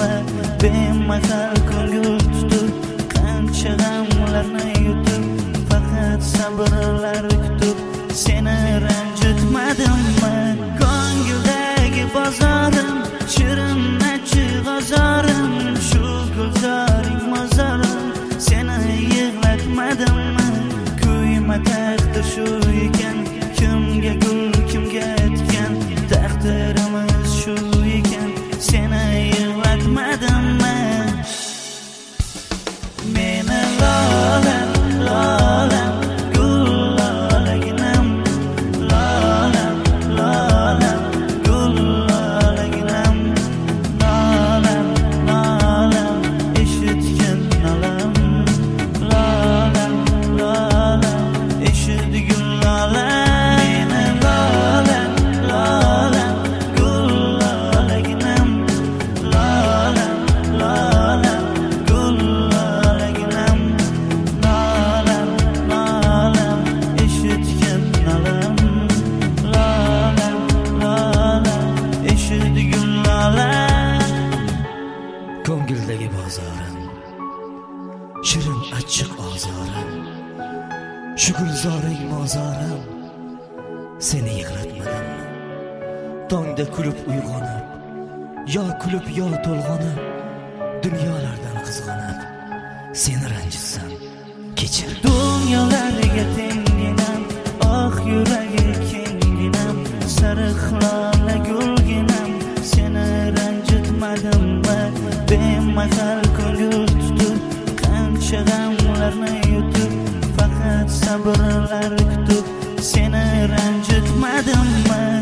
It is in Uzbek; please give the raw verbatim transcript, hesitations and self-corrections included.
bemahal ko'ngil tutib, qancha g'amlarni yutib, faqat sabrlar kutib, seni ranjitmadimmi? Ko'ngildagi bozorim, shirin achchiq ozorim, shu gulzoring mozorim, seni yig'latmadimmi? Kuyma taqdir shu ekan, kimga gul kimga tikan, taqdirimiz shu ekan, seni yig'latmadimmi? Meni lolam, lolam, gul lolaginam, lolam, lolam, gul lolaginam, lolam, lolam, eshitgin lolam, lolam, lolam, eshitgin lolam. Meni lolam, lolam, gul lolaginam, lolam, lolam, gul lolaginam, lolam, lolam, eshitgin lolam, lolam, lolam, eshitgin lolam. Ko'ngildagi bozorim, shirin achchiq ozorim, shu gulzoring mozorim, seni yig'latmadimmi? Tongda kulib uyg'onib, yo kulib yo to'lg'onib, dunyolardan qizg'onib, seni ranjitsam kechir. Dunyolarga tenginam, oh yuragi kenginam, sariq lola gulginam, seni ranjitmadimmi? Bemahal ko'ngil tutib, qancha g'amlarni yutib, faqat sabrlar kutib, seni ranjitmadimmi?